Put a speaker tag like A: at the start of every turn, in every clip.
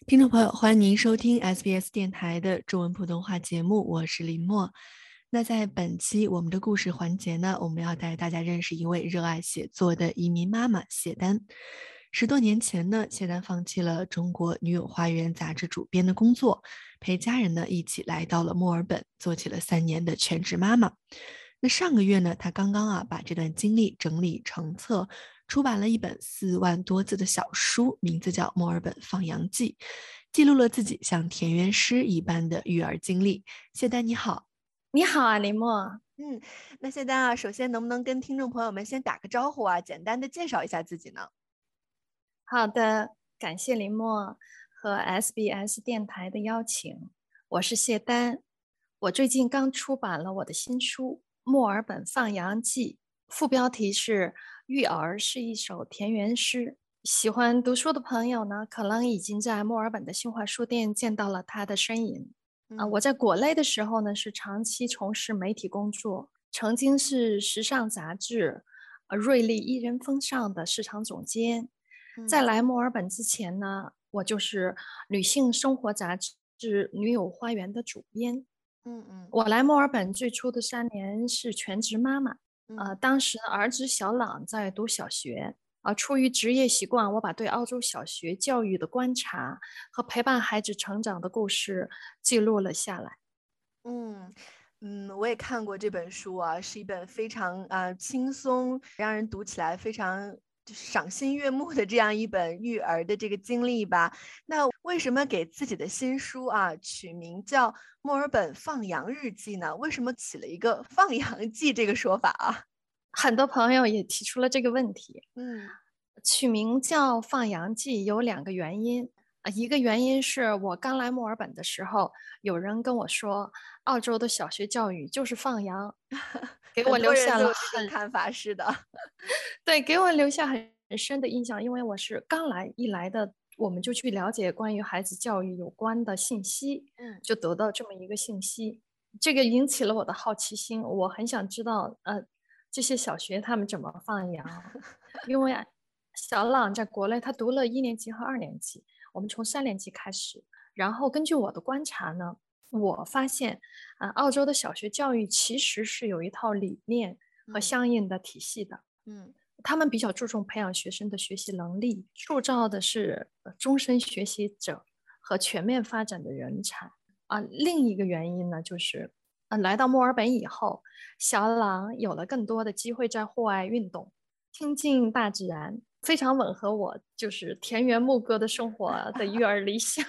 A: 听众朋友，欢迎您收听 SBS 电台的中文普通话节目，我是林默。那在本期我们的故事环节呢，我们要带大家认识一位热爱写作的移民妈妈谢丹。10多年前呢，谢丹放弃了中国女友花园杂志主编的工作，陪家人呢一起来到了墨尔本，做起了3年的全职妈妈。那上个月呢，她刚刚把这段经历整理成册，出版了一本4万多字的小书，名字叫《墨尔本放羊记》，记录了自己像田园诗一般的育儿经历。谢丹你好。
B: 你好啊，林默。
A: 那谢丹首先能不能跟听众朋友们先打个招呼简单的介绍一下自己呢？
B: 好的，感谢林默和 SBS 电台的邀请，我是谢丹。我最近刚出版了我的新书《墨尔本放羊记》，副标题是《育儿是一首田园诗》。喜欢读书的朋友呢，可能已经在墨尔本的新华书店见到了它的身影。我在国内的时候呢，是长期从事媒体工作，曾经是时尚杂志《瑞丽艺人风尚》的市场总监。在来墨尔本之前呢，我就是女性生活杂志《女友花园》的主编。我来墨尔本最初的3年是全职妈妈，当时儿子小朗在读小学，出于职业习惯，我把对澳洲小学教育的观察和陪伴孩子成长的故事记录了下来。
A: 我也看过这本书是一本非常轻松，让人读起来非常赏心悦目的这样一本育儿的这个经历吧。那为什么给自己的新书取名叫《墨尔本放羊日记》呢？为什么起了一个放羊记这个说法
B: 很多朋友也提出了这个问题。
A: 嗯
B: 取名叫《放羊记》有2个原因。一个原因是我刚来墨尔本的时候，有人跟我说，澳洲的小学教育就是放羊，给我
A: 很多
B: 留下了
A: 人都有这种看法，是的。
B: 对，给我留下很深的印象。因为我是刚来，一来的我们就去了解关于孩子教育有关的信息，
A: 嗯
B: 就得到这么一个信息，这个引起了我的好奇心。我很想知道，这些小学他们怎么放羊？因为小朗在国内他读了1年级和2年级，我们从3年级开始。然后根据我的观察呢，我发现澳洲的小学教育其实是有一套理念和相应的体系的。
A: 嗯
B: 他们比较注重培养学生的学习能力，塑造的是终身学习者和全面发展的人才。另一个原因呢，就是来到墨尔本以后，小朗有了更多的机会在户外运动，亲近大自然，非常吻合我就是田园牧歌的生活的育儿理想。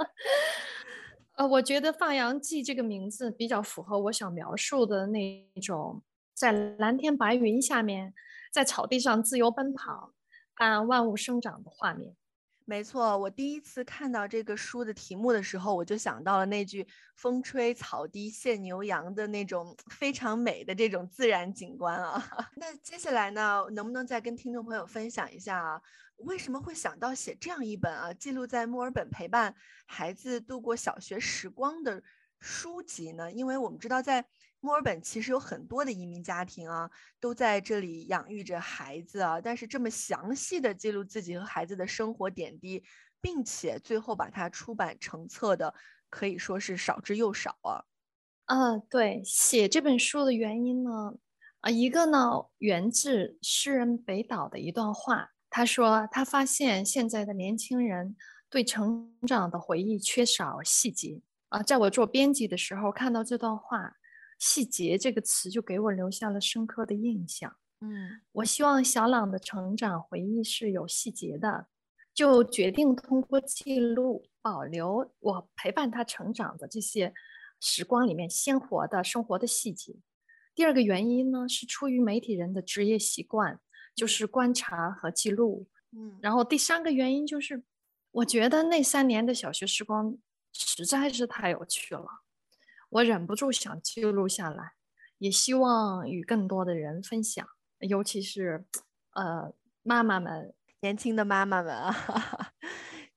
B: 我觉得《放羊记》这个名字比较符合我想描述的那种在蓝天白云下面，在草地上自由奔跑，看万物生长的画面。
A: 没错，我第一次看到这个书的题目的时候，我就想到了那句"风吹草低见牛羊"的那种非常美的这种自然景观那接下来呢，能不能再跟听众朋友分享一下为什么会想到写这样一本记录在墨尔本陪伴孩子度过小学时光的书籍呢？因为我们知道在墨尔本其实有很多的移民家庭都在这里养育着孩子但是这么详细的记录自己和孩子的生活点滴，并且最后把它出版成册的，可以说是少之又少
B: 对，写这本书的原因呢，一个呢源自诗人北岛的一段话。他说，他发现现在的年轻人对成长的回忆缺少细节。在我做编辑的时候看到这段话，"细节"这个词就给我留下了深刻的印象。
A: 嗯
B: 我希望小朗的成长回忆是有细节的，就决定通过记录保留我陪伴他成长的这些时光里面鲜活的生活的细节。第二个原因呢，是出于媒体人的职业习惯，就是观察和记录。
A: 嗯
B: 然后第三个原因就是，我觉得那3年的小学时光实在是太有趣了，我忍不住想记录下来，也希望与更多的人分享，尤其是妈妈们。
A: 年轻的妈妈们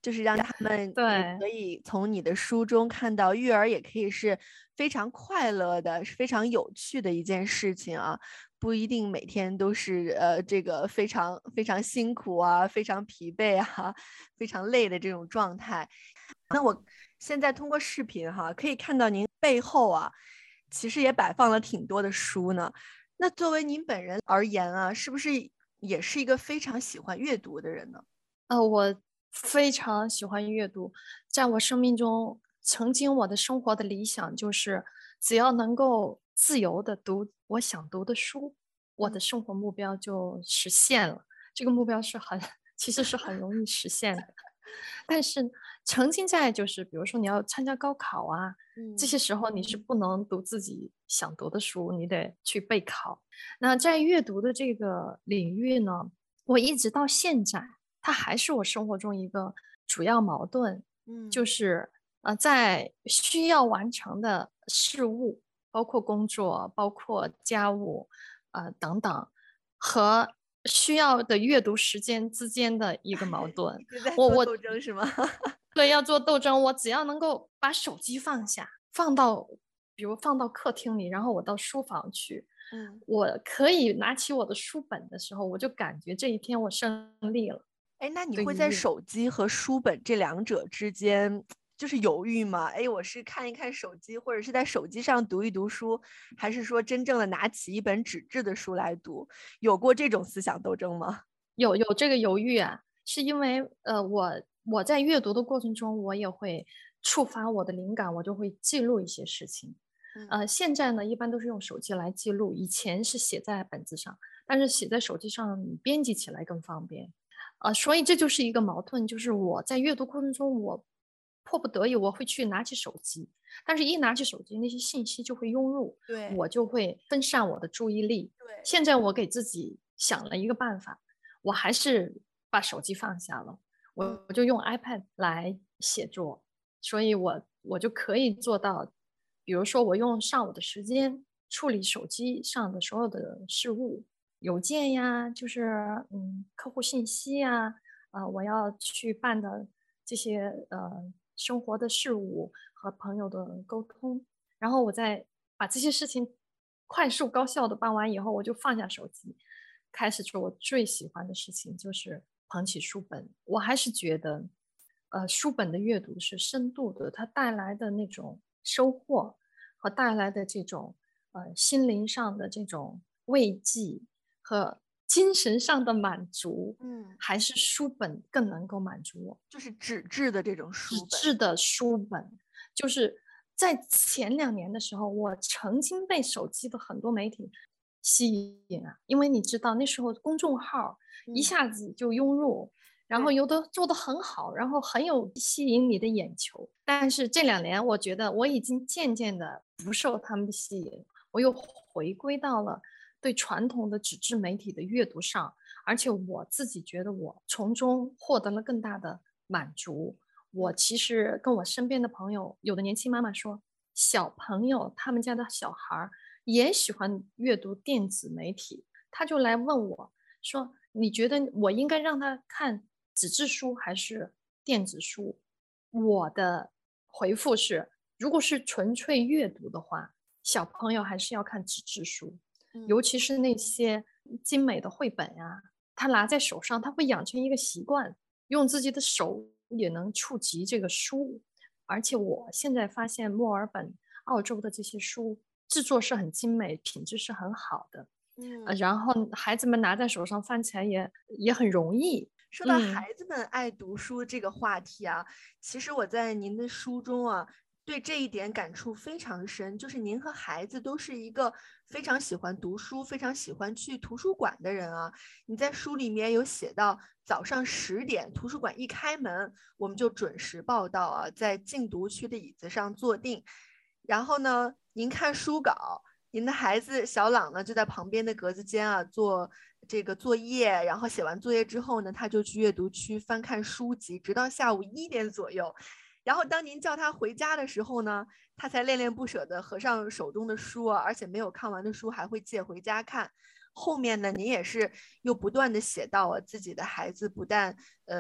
A: 就是让他们也
B: 对
A: 可以从你的书中看到育儿也可以是非常快乐的，是非常有趣的一件事情啊，不一定每天都是这个非常非常辛苦啊，非常疲惫啊，非常累的这种状态。那我现在通过视频哈，可以看到您背后啊，其实也摆放了挺多的书呢。那作为您本人而言啊，是不是也是一个非常喜欢阅读的人呢？
B: 我非常喜欢阅读，在我生命中，曾经我的生活的理想就是，只要能够自由的读我想读的书，我的生活目标就实现了。这个目标是很，其实是很容易实现的。但是曾经在就是比如说你要参加高考啊，这些时候你是不能读自己想读的书，你得去备考。那在阅读的这个领域呢，我一直到现在，它还是我生活中一个主要矛盾，就是在需要完成的事物，包括工作，包括家务，等等，和需要的阅读时间之间的一个矛盾。
A: 一直在
B: 我我
A: 做斗争是吗？
B: 对，要做斗争，我只要能够把手机放下，比如放到客厅里，然后我到书房去，我可以拿起我的书本的时候，我就感觉这一天我胜利了。
A: 哎，那你会在
B: 对于阅
A: 手机和书本这两者之间就是犹豫吗？哎，我是看一看手机，或者是在手机上读一读书，还是说真正的拿起一本纸质的书来读？有过这种思想斗争吗？
B: 有这个犹豫啊，是因为我在阅读的过程中，我也会触发我的灵感，我就会记录一些事情。现在呢，一般都是用手机来记录，以前是写在本子上，但是写在手机上，你编辑起来更方便。所以这就是一个矛盾，就是我在阅读过程中，我迫不得已我会去拿起手机，但是一拿起手机，那些信息就会涌入，
A: 对
B: 我就会分散我的注意力。
A: 对，
B: 现在我给自己想了一个办法，我还是把手机放下了，我就用 iPad 来写作，所以我就可以做到，比如说我用上午的时间处理手机上的所有的事务，邮件呀，就是客户信息呀，我要去办的这些生活的事务和朋友的沟通，然后我再把这些事情快速高效的办完以后，我就放下手机，开始做我最喜欢的事情，就是捧起书本。我还是觉得，书本的阅读是深度的，它带来的那种收获和带来的这种心灵上的这种慰藉和精神上的满足，
A: 嗯，
B: 还是书本更能够满足我。
A: 就是纸质的这种
B: 纸
A: 书本。
B: 质的书本，就是在前2年的时候，我曾经被手机的很多媒体吸引啊，因为你知道那时候公众号一
A: 嗯，
B: 下子就涌入，然后
A: 对，
B: 有的做得很好，然后很有吸引你的眼球。但是这2年，我觉得我已经渐渐的不受他们的吸引，我又回归到了对传统的纸质媒体的阅读上，而且我自己觉得我从中获得了更大的满足。我
A: 嗯
B: 其实跟我身边的朋友，有的年轻妈妈说，小朋友他们家的小孩儿也喜欢阅读电子媒体，他就来问我说：“你觉得我应该让他看纸质书还是电子书？”我的回复是：如果是纯粹阅读的话，小朋友还是要看纸质书，尤
A: 嗯。
B: 其是那些精美的绘本呀、他拿在手上，他会养成一个习惯，用自己的手也能触及这个书。而且我现在发现墨尔本、澳洲的这些书制作是很精美，品质是很好的。
A: 嗯，
B: 然后孩子们拿在手上翻起来也很容易。
A: 说到
B: 嗯，
A: 孩子们爱读书这个话题啊，其实我在您的书中啊，对这一点感触非常深，就是您和孩子都是一个非常喜欢读书、非常喜欢去图书馆的人啊。你在书里面有写到，早上10点图书馆一开门，我们就准时报到啊，在禁读区的椅子上坐定，然后呢，您看书稿。您的孩子小朗呢，就在旁边的格子间啊做这个作业，然后写完作业之后呢，他就去阅读区翻看书籍，直到下午1点左右。然后当您叫他回家的时候呢，他才恋恋不舍地合上手中的书啊，而且没有看完的书还会借回家看。后面呢，您也是又不断的写到啊，自己的孩子不但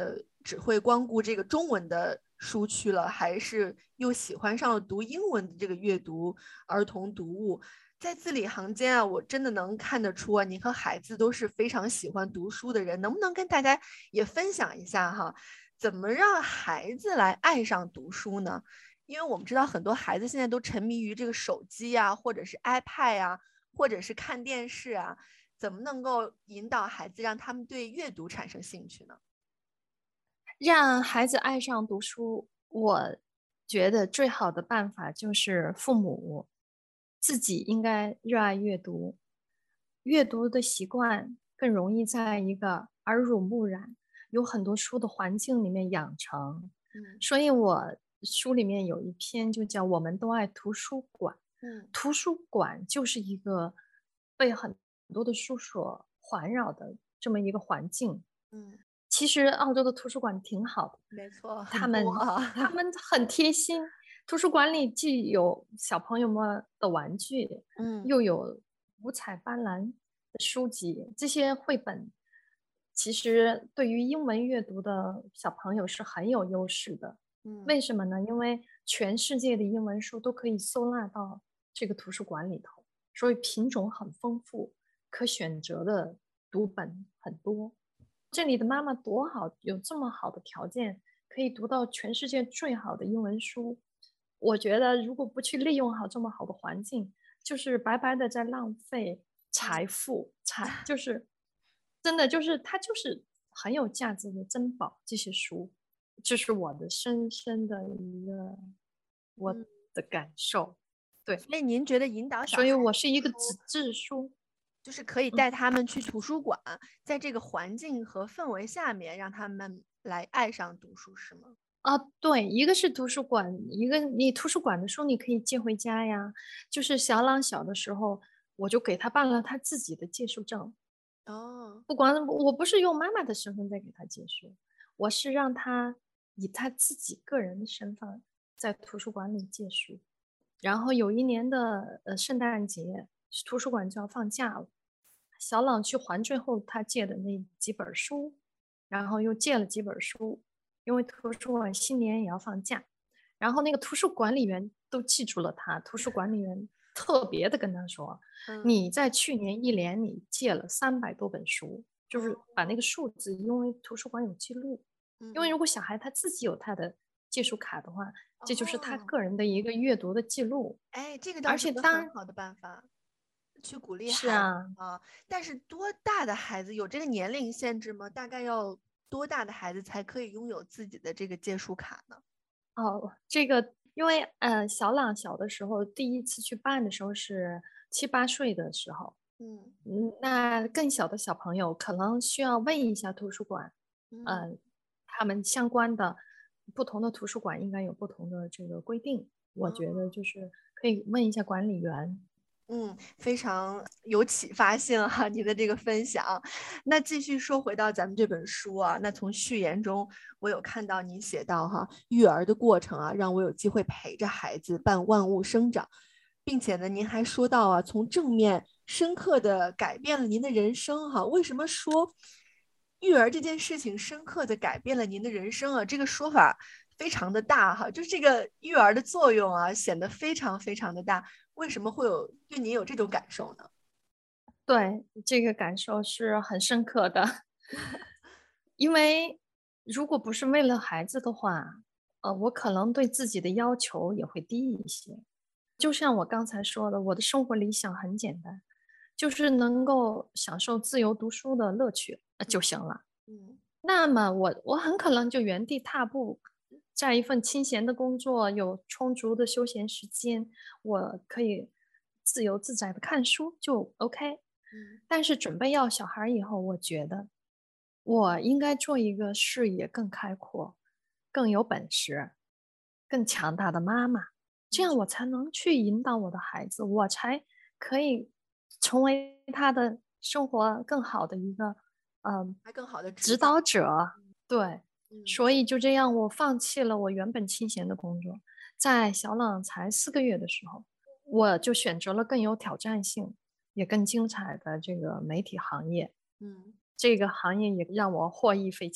A: 只会光顾这个中文的书区了，还是又喜欢上了读英文的这个阅读儿童读物。在字里行间啊，我真的能看得出啊，您和孩子都是非常喜欢读书的人。能不能跟大家也分享一下哈，怎么让孩子来爱上读书呢？因为我们知道很多孩子现在都沉迷于这个手机啊，或者是 iPad 啊，或者是看电视啊，怎么能够引导孩子让他们对阅读产生兴趣呢？
B: 让孩子爱上读书，我觉得最好的办法就是父母自己应该热爱阅读，阅读的习惯更容易在一个耳濡目染、有很多书的环境里面养成。
A: 嗯
B: 所以我书里面有一篇就叫《我们都爱图书馆》，
A: 嗯
B: 图书馆就是一个被很多的书所环绕的这么一个环境。
A: 嗯，
B: 其实澳洲的图书馆挺好的，
A: 没错，很多
B: 他们他
A: 啊。
B: 们很贴心。图书馆里既有小朋友们的玩具，
A: 嗯
B: 又有五彩斑斓的书籍。这些绘本其实对于英文阅读的小朋友是很有优势的。
A: 嗯
B: 为什么呢？因为全世界的英文书都可以收纳到这个图书馆里头，所以品种很丰富，可选择的读本很多。这里的妈妈多好，有这么好的条件，可以读到全世界最好的英文书。我觉得如果不去利用好这么好的环境，就是白白的在浪费财
A: 嗯
B: 富，就是真的就是它就是很有价值的珍宝。这些书，这是我的深深的一个我
A: 嗯，
B: 的感受。对，
A: 所以您觉得引导小
B: 所以
A: 孩
B: 我是一个
A: 读书，
B: 纸质书。
A: 就是可以
B: 嗯。
A: 带他们去图书馆，在这个环境和氛围下面，让他们来爱上读书，是吗？
B: 啊，对，一个是图书馆，一个你图书馆的书你可以借回家呀。就是小朗小的时候，我就给他办了他自己的借书证，
A: 哦，
B: 不管我不是用妈妈的身份在给他借书，我是让他以他自己个人的身份在图书馆里借书。然后有一年的圣诞节，图书馆就要放假了，小朗去还最后他借的那几本书，然后又借了几本书，因为图书馆新年也要放假。然后那个图书管理员都记住了他，图书管理员特别的跟他说：
A: 嗯，
B: “你在去年一年里借了300多本书。”就是
A: 哦，
B: 把那个数字，因为图书馆有记录。因为
A: 嗯嗯，
B: 如果小孩他自己有他的借书卡的话，这就是他
A: 哦，
B: 个人的一个阅读的记录。
A: 哎，这个倒
B: 而
A: 是个
B: 且当
A: 很好的办法，去鼓励孩子
B: 是啊。
A: 啊。但是多大的孩子有这个年龄限制吗？大概要多大的孩子才可以拥有自己的这个借书卡呢？
B: 哦，这个因为小朗小的时候第一次去办的时候是7、8岁的时候。
A: 嗯
B: 那更小的小朋友可能需要问一下图书馆，
A: 嗯，
B: 呃，他们相关的不同的图书馆应该有不同的这个规定。我觉
A: 哦。
B: 得就是可以问一下管理员。
A: 嗯，非常有启发性哈，你的这个分享。那继续说回到咱们这本书啊，那从序言中，我有看到你写到哈，育儿的过程啊，让我有机会陪着孩子伴万物生长，并且呢，您还说到啊，从正面深刻的改变了您的人生哈。为什么说育儿这件事情深刻的改变了您的人生啊？这个说法非常的大哈，就是这个育儿的作用啊，显得非常非常的大。为什么会有对您有这种感受呢？
B: 对，这个感受是很深刻的。因为如果不是为了孩子的话，我可能对自己的要求也会低一些。就像我刚才说的，我的生活理想很简单，就是能够享受自由读书的乐趣，就行了。
A: 嗯
B: 那么我很可能就原地踏步，在一份清闲的工作，有充足的休闲时间，我可以自由自在的看书就 OK。
A: 嗯
B: 但是准备要小孩儿以后，我觉得我应该做一个视野更开阔、更有本事、更强大的妈妈，这
A: 嗯，
B: 样我才能去引导我的孩子，我才可以成为他的生活更好的一个
A: 还更好的指
B: 指
A: 导。
B: 导者。对，
A: 嗯
B: 所以就这样，我放弃了我原本清闲的工作，在小朗才4个月的时候，我就选择了更有挑战性、也更精彩的这个媒体行业。
A: 嗯
B: 这个行业也让我获益匪浅，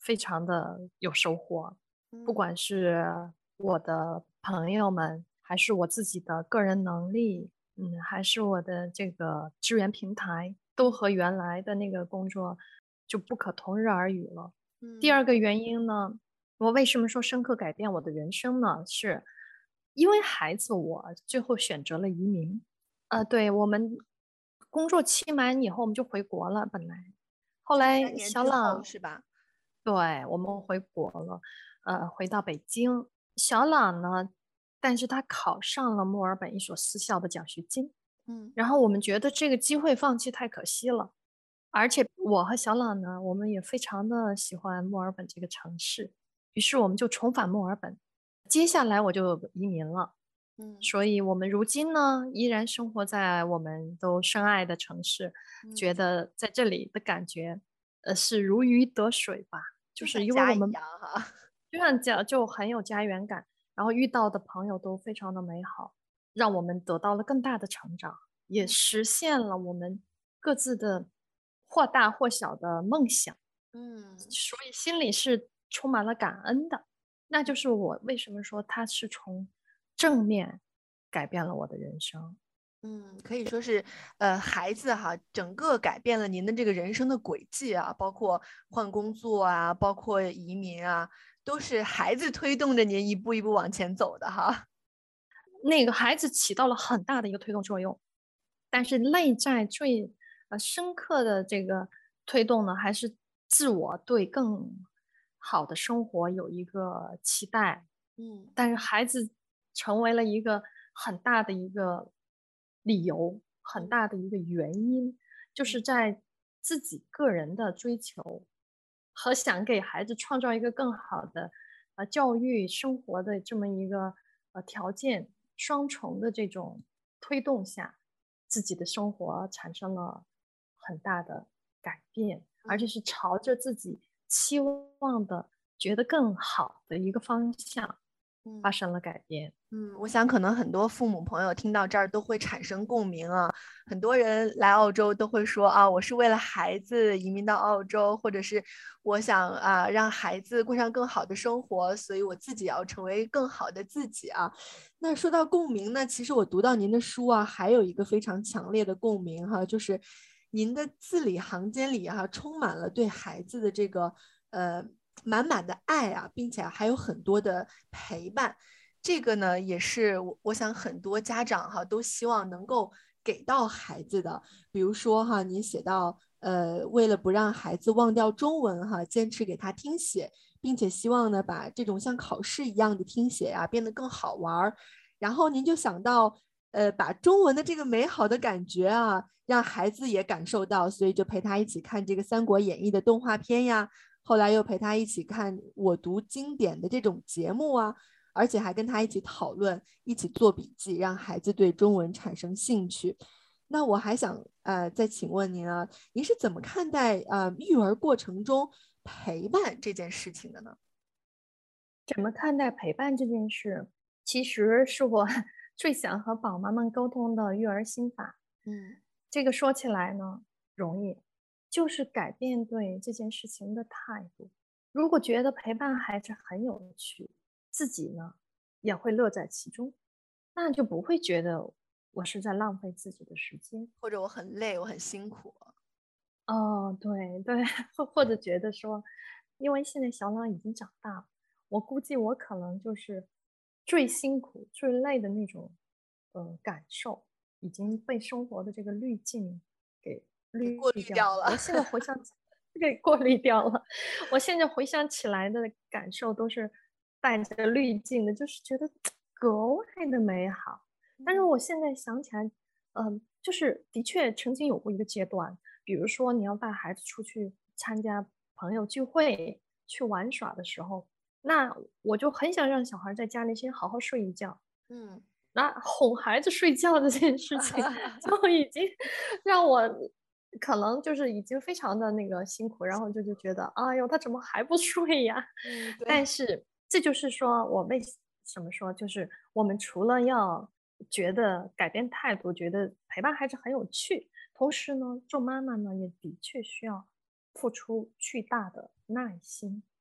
B: 非常的有收获。不
A: 嗯
B: 管是我的朋友们，还是我自己的个人能力，还是我的这个支援平台，都和原来的那个工作就不可同日而语了。第
A: 嗯
B: 二个原因呢，我为什么说深刻改变我的人生呢？是因为孩子，我最后选择了移民。对，我们工作期满以后，我们就回国了，本来。后
A: 就是
B: 来
A: 3年之后
B: 小朗
A: 是吧？
B: 对，我们回国了，回到北京。小朗呢，但是他考上了墨尔本一所私校的奖学金，
A: 嗯
B: 然后我们觉得这个机会放弃太可惜了。而且我和小朗呢，我们也非常的喜欢墨尔本这个城市，于是我们就重返墨尔本。接下来我就移民了，
A: 嗯
B: 所以我们如今呢，依然生活在我们都深爱的城市，
A: 嗯，
B: 觉得在这里的感觉，是如鱼得水吧。就
A: 就像
B: 是因为我们
A: 家一样哈。
B: 就像家就很有家园感，然后遇到的朋友都非常的美好，让我们得到了更大的成长，也
A: 嗯
B: 实现了我们各自的或大或小的梦想，
A: 嗯。
B: 所以心里是充满了感恩的。那就是我为什么说它是从正面改变了我的人生。
A: 嗯，可以说是，孩子哈，整个改变了您的这个人生的轨迹啊，包括换工作啊，包括移民啊，都是孩子推动着您一步一步往前走的哈。
B: 那个孩子起到了很大的一个推动作用，但是内在最深刻的这个推动呢，还是自我对更好的生活有一个期待。
A: 嗯
B: 但是孩子成为了一个很大的一个理由，很
A: 嗯
B: 大的一个原因，就
A: 嗯
B: 是在自己个人的追求和想给孩子创造一个更好的教育生活的这么一个条件，双重的这种推动下，自己的生活产生了很大的改变，而且
A: 嗯。
B: 是朝着自己期望的、觉得更好的一个方向发
A: 嗯
B: 生了改变。
A: 我想可能很多父母朋友听到这儿都会产生共鸣啊。很多人来澳洲都会说啊，我是为了孩子移民到澳洲，或者是我想啊让孩子过上更好的生活，所以我自己要成为更好的自己啊。那说到共鸣呢，其实我读到您的书啊，还有一个非常强烈的共鸣哈，就是您的字里行间里哈，充满了对孩子的这个满满的爱啊，并且还有很多的陪伴。这个呢，也是我想很多家长哈都希望能够给到孩子的。比如说哈，您写到为了不让孩子忘掉中文哈，坚持给他听写，并且希望呢把这种像考试一样的听写呀、变得更好玩。然后您就想到把中文的这个美好的感觉啊，让孩子也感受到，所以就陪他一起看这个《三国演义》的动画片呀，后来又陪他一起看我读经典的这种节目啊。而且还跟他一起讨论，一起做笔记，让孩子对中文产生兴趣。那我还想再请问您啊，您是怎么看待育儿过程中陪伴这件事情的呢？
B: 怎么看待陪伴这件事？其实是我最想和宝妈们沟通的育儿心法。
A: 嗯
B: 这个说起来呢容易，就是改变对这件事情的态度。如果觉得陪伴孩子很有趣，自己呢也会乐在其中，那就不会觉得我是在浪费自己的时间。
A: 或者我很累，我很辛苦。
B: 哦，对对，或者觉得说，因为现在小朗已经长大了，我估计我可能就是最辛苦、最累的那种，感受已经被生活的这个滤镜给
A: 给过滤
B: 滤掉了。
A: 掉了。
B: 我现在回想起，给过滤掉了。我现在回想起来的感受都是带着滤镜的，就是觉得格外的美好。但是
A: 嗯
B: 我现在想起来，就是的确曾经有过一个阶段。比如说你要带孩子出去参加朋友聚会、去玩耍的时候，那我就很想让小孩在家里先好好睡一觉。
A: 嗯。
B: 那哄孩子睡觉的这件事情，就已经让我可能就是已经非常的那个辛苦，然后就觉得，哎呦，他怎么还不睡呀？
A: 嗯，对。
B: 但是这就是说我为什么说，就是我们除了要觉得改变态度，觉得陪伴孩子很有趣，同时呢，做妈妈呢也的确需要付出巨大的耐心。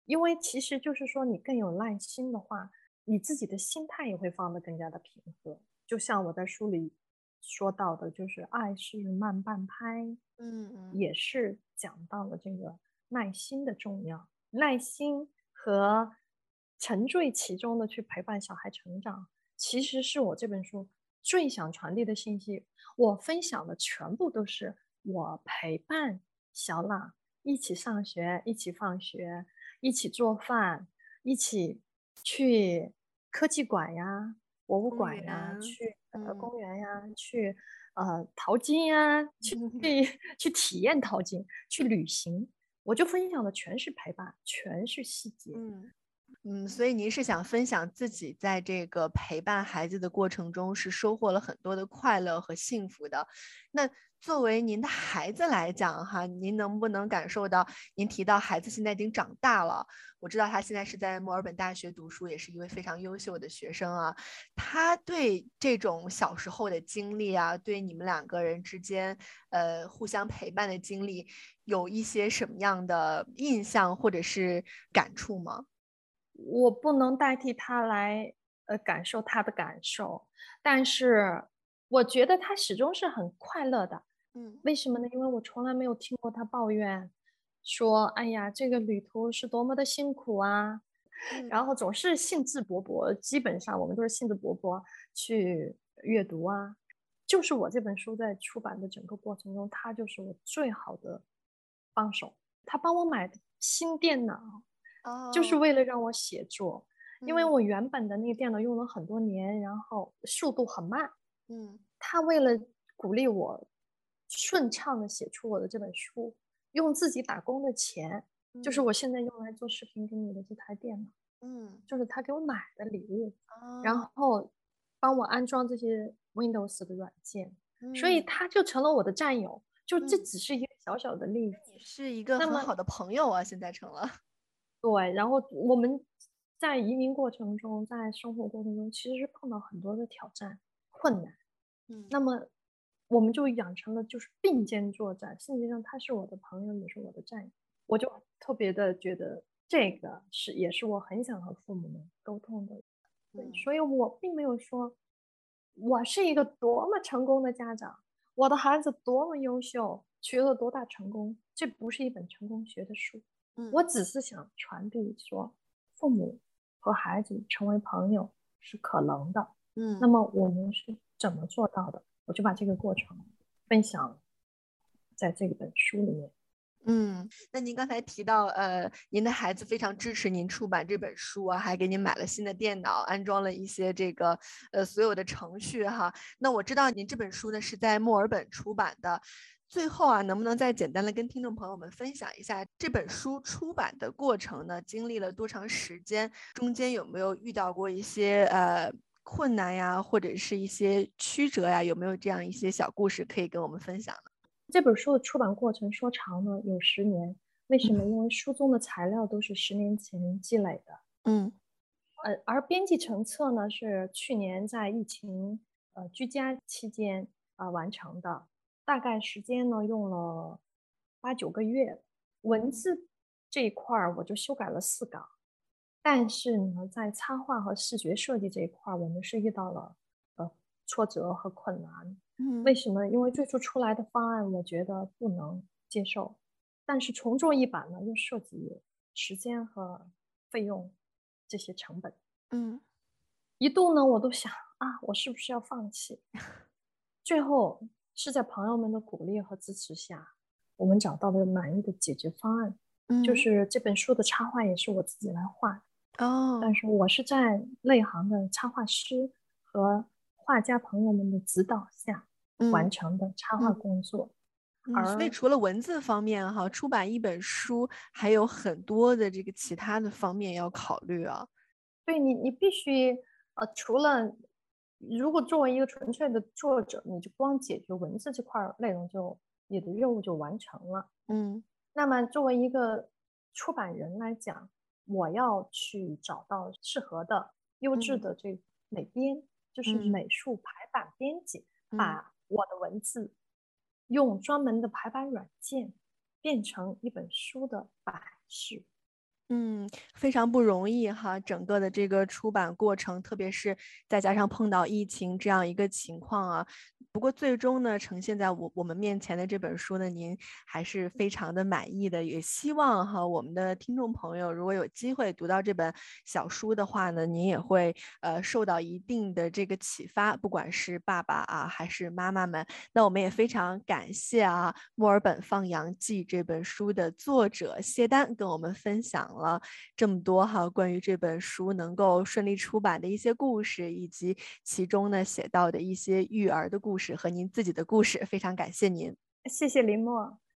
B: 因为其实就是说你更有耐心的话，你自己的心态也会放得更加的平和。就像我在书里说到的，就是爱是慢半拍，
A: 嗯
B: 也是讲到了这个耐心的重要，耐心和沉醉其中的去陪伴小孩成长，其实是我这本书最想传递的信息。我分享的全部都是我陪伴小朗一起上学，一起放学，一起做饭，一起去科技馆呀、博物
A: 公
B: 馆呀，
A: 园，
B: 去
A: 嗯
B: 公园呀，去淘金呀，去体验淘金，去旅行。我就分享的全是陪伴，全是细节。
A: 嗯。所以您是想分享自己在这个陪伴孩子的过程中是收获了很多的快乐和幸福的。那作为您的孩子来讲哈，您能不能感受到，您提到孩子现在已经长大了，我知道他现在是在墨尔本大学读书，也是一位非常优秀的学生啊。他对这种小时候的经历啊，对你们两个人之间互相陪伴的经历，有一些什么样的印象或者是感触吗？
B: 我不能代替他来感受他的感受，但是我觉得他始终是很快乐的。
A: 嗯
B: 为什么呢？因为我从来没有听过他抱怨，说“哎呀，这个旅途是多么的辛苦啊”，然
A: 嗯
B: 后总是兴致勃勃。基本上我们都是兴致勃勃去阅读啊。就是我这本书在出版的整个过程中，他就是我最好的帮手。他帮我买的新电脑，就是
A: 哦，
B: 为了让我写作。因为
A: 嗯
B: 我原本的那个电脑用了很多年，然后速度很慢。
A: 嗯
B: 他为了鼓励我顺畅的写出我的这本书，用自己打工的钱，就是
A: 嗯
B: 我现在用来做视频给你的这台电脑，
A: 嗯，
B: 就是他给我买的礼物，然
A: 哦，
B: 后帮我安装这些 Windows 的软件，所以
A: 嗯
B: 他就成了我的战友。就这
A: 嗯，
B: 只是一个小小的例子。
A: 你是一个
B: 那么
A: 很好的朋友啊，现在成了。
B: 对，然后我们在移民过程中，在生活过程中，其实是碰到很多的挑战、困难。
A: 嗯
B: 那么我们就养成了就是并肩作战，实际上他是我的朋友，也是我的战友。我就特别的觉得这个也是我很想和父母们沟通的。对，
A: 嗯
B: 所以我并没有说我是一个多么成功的家长，我的孩子多么优秀，取得了多大成功，这不是一本成功学的书。我
A: 嗯
B: 只是想传递说，父母和孩子成为朋友是可能的。那
A: 嗯
B: 么我们是怎么做到的？我就把这个过程分享在这本书里面。
A: 那您刚才提到，您的孩子非常支持您出版这本书啊，还给您买了新的电脑，安装了一些这个所有的程序哈。那我知道您这本书呢是在墨尔本出版的。最后啊，能不能再简单的跟听众朋友们分享一下这本书出版的过程呢？经历了多长时间？中间有没有遇到过一些困难呀，或者是一些曲折呀？有没有这样一些小故事可以跟我们分享呢？
B: 这本书的出版过程说长了有10年，为什么？因为书中的材料都是10年前积累的。
A: 嗯
B: 而编辑成册呢是去年在疫情居家期间完成的，大概时间呢用了8、9个月。文
A: 嗯
B: 字这一块儿我就修改了4稿，但是呢，在插画和视觉设计这一块儿，我们是遇到了挫折和困难。为
A: 嗯
B: 什么？因为最初出来的方案我觉得不能接受，但是重做一版呢，又涉及时间和费用这些成本。
A: 嗯
B: 一度呢，我都想啊，我是不是要放弃？最后是在朋友们的鼓励和支持下，我们找到了满意的解决方案，就
A: 嗯，
B: 是这本书的插画也是我自己来画的。但
A: 哦。
B: 是我是在内行的插画师和画家朋友们的指导下完
A: 嗯
B: 成的插画
A: 嗯
B: 工作。
A: 所以
B: 而
A: 除了文字方面哈，出版一本书还有很多的这个其他的方面要考虑啊。
B: 对你必须除了如果作为一个纯粹的作者，你就光解决文字这块内容你的任务就完成了。
A: 嗯
B: 那么作为一个出版人来讲，我要去找到适合的、优质
A: 嗯
B: 的这美编，就是
A: 嗯
B: 美术排版编辑，
A: 嗯
B: 把我的文字用专门的排版软件变成一本书的版式。
A: 非常不容易哈，整个的这个出版过程，特别是再加上碰到疫情这样一个情况啊。不过最终呢，呈现在我们面前的这本书呢，您还是非常的满意的。也希望哈，我们的听众朋友如果有机会读到这本小书的话呢，您也会受到一定的这个启发，不管是爸爸啊还是妈妈们。那我们也非常感谢啊，《墨尔本放羊记》这本书的作者谢丹跟我们分享了这么多哈，关于这本书能够顺利出版的一些故事，以及其中呢写到的一些育儿的故事和您自己的故事，非常感谢您。
B: 谢谢林默。